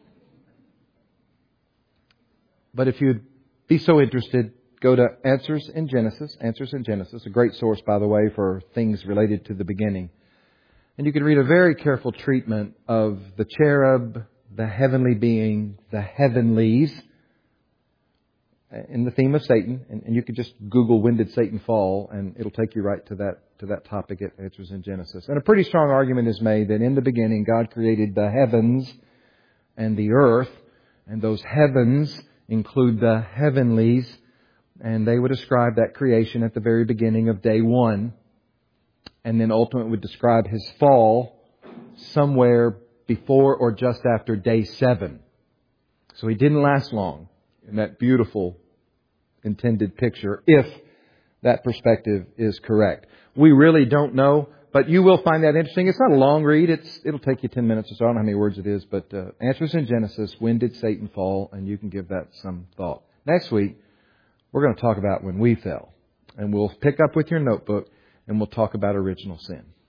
S1: But if you'd be so interested, go to Answers in Genesis. Answers in Genesis, a great source, by the way, for things related to the beginning. And you can read a very careful treatment of the cherub, the heavenly being, the heavenlies, in the theme of Satan. And you could just Google, when did Satan fall? And it'll take you right to that topic at Answers in Genesis. And a pretty strong argument is made that in the beginning, God created the heavens and the earth. And those heavens include the heavenlies. And they would describe that creation at the very beginning of day one. And then ultimately would describe His fall somewhere before or just after day 7. So He didn't last long in that beautiful intended picture, if that perspective is correct. We really don't know, but you will find that interesting. It's not a long read. It'll take you 10 minutes or so. I don't know how many words it is, but Answers in Genesis, when did Satan fall? And you can give that some thought. Next week, we're going to talk about when we fell. And we'll pick up with your notebook and we'll talk about original sin.